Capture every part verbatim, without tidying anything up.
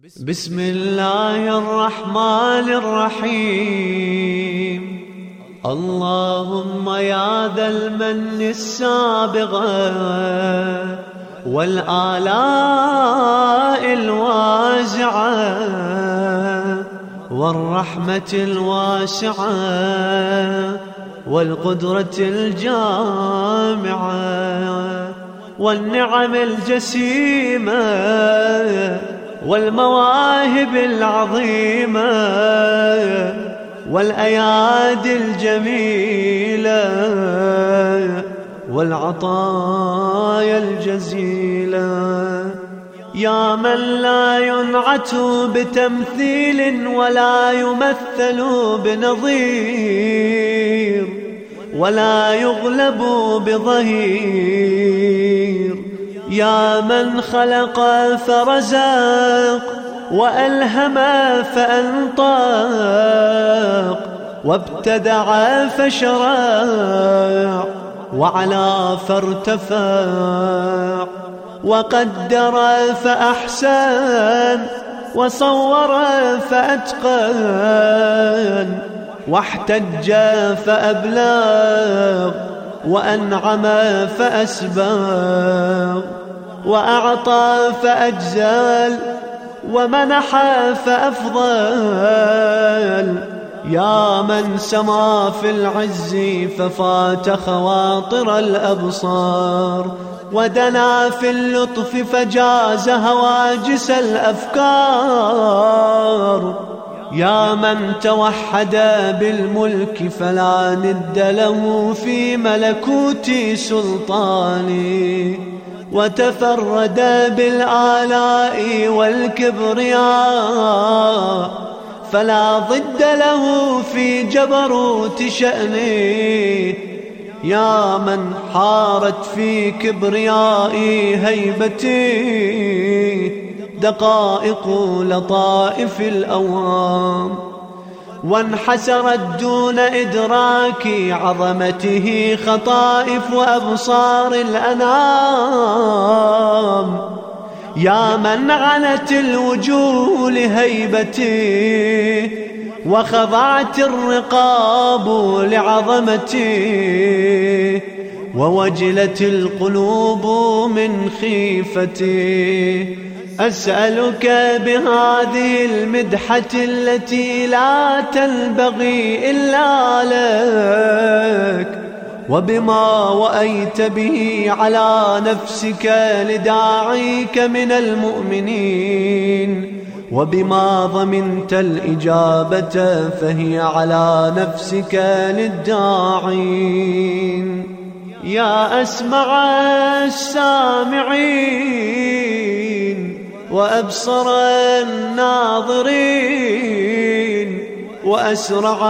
بسم الله الرحمن الرحيم. اللهم يا ذا المن السابغة والآلاء الواسعة والرحمة الواسعة والقدرة الجامعة والنعم الجسيمة والمواهب العظيمة والأيادي الجميلة والعطايا الجزيلة، يا من لا ينعت بتمثيل ولا يمثل بنظير ولا يغلب بظهير، يا من خلق فرزق وألهم فأنطق وابتدع فشرع وعلى فارتفع وقدر فأحسن وصور فأتقن واحتج فأبلغ وأنعم فأسبغ وأعطى فأجزل ومنح فأفضل، يا من سما في العز ففات خواطر الأبصار ودنا في اللطف فجاز هواجس الأفكار، يا من توحد بالملك فلا ند له في ملكوت سلطاني وتفرد بالآلاء والكبرياء فلا ضد له في جبروت شأنه، يا من حارت في كبرياء هيبتي دقائق لطائف الأوهام وانحسرت دون إدراك عظمته خطائف وأبصار الأنام، يا من عنت الوجوه لهيبته وخضعت الرقاب لعظمته ووجلت القلوب من خيفته، أسألك بهذه المدحة التي لا تنبغي إلا لك وبما وأيت به على نفسك لداعيك من المؤمنين وبما ضمنت الإجابة فهي على نفسك للداعين، يا أسمع السامعين وأبصر الناظرين وأسرع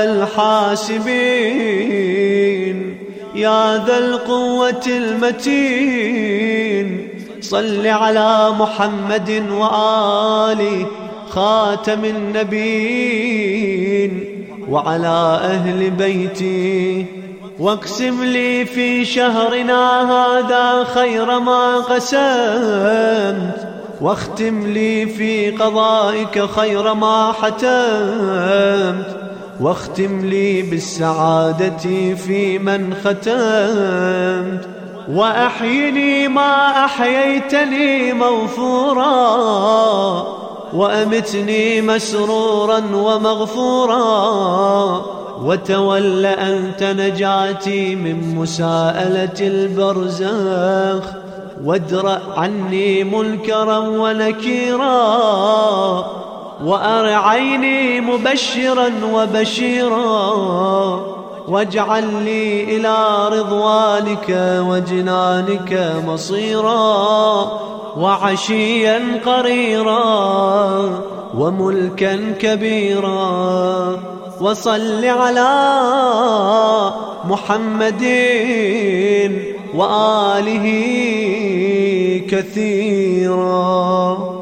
الحاسبين، يا ذا القوة المتين صل على محمد وآله خاتم النبيين وعلى أهل بيته، واقسم لي في شهرنا هذا خير ما قسمت واختم لي في قضائك خير ما حتمت واختم لي بالسعادة في من ختمت، وأحيني ما أحييتني مغفورا وأمتني مسرورا ومغفورا، وتول أنت نجاتي من مساءلة البرزخ وادرأ عني منكرا ونكيرا وأرعيني مبشرا وبشيرا واجعل لي إلى رضوانك وجنانك مصيرا وعشيا قريرا وملكا كبيرا، وصل على محمد وآله كثيرا.